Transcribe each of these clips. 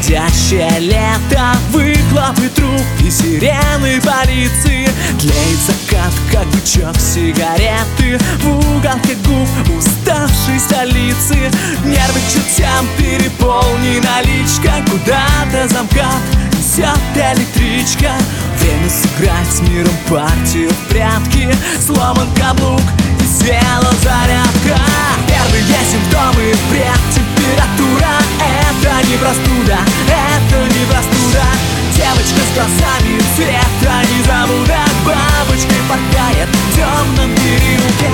Уходящее лето, выхлопы труб и сирены полиции. Тлеет закат, как бычок сигареты в уголке губ уставшей столицы. Нервы к чертям, переполни наличка. Куда-то замкат несет электричка. Время сыграть с миром партию в прятки. Сломан каблук и села зарядка. Первые симптомы — бред, температура. Это не простуда, это не простуда. Девочка с глазами цвета незабуда бабочкой порхает в темном переулке.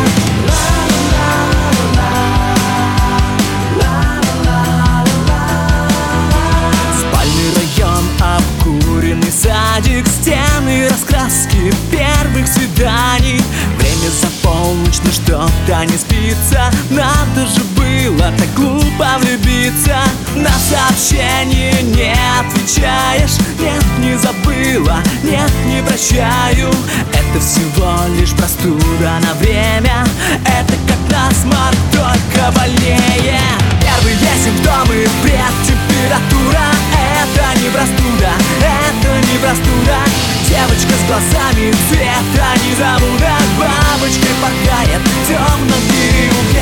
Спальный район, обкуренный садик, стены, раскраски первых свиданий. Время за полночь, но что-то не спится. Надо же было так глупо влюбиться. На сообщение не отвечаешь. Нет, не забыла, нет, не прощаю. Это всего лишь простуда на время. Это как насморк, только больнее. Первые симптомы — бред, температура. Это не простуда, это не простуда. Девочка с глазами цвета незабуда бабочкой порхает в темном переулке.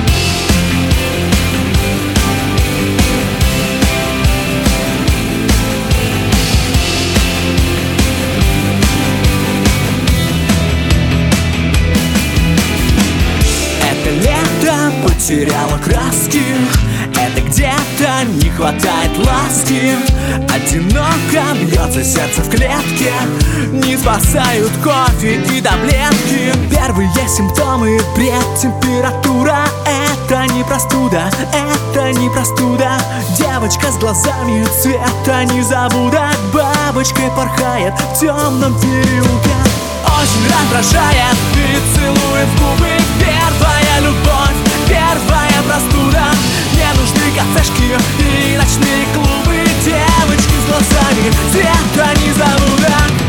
Это лето потеряло краски. Это где-то не хватает ласки. Одиноко бьется сердце в клетке. Не спасают кофе и таблетки. Первые симптомы — бред, температура. Это не простуда, это не простуда. Девочка с глазами цвета незабуда бабочкой порхает в темном переулке. Очень раздражает и целует в губы. Первая любовь, первая простуда. Мне нужны кафешки и ночные клубы. Девочки с глазами цвета незабуда.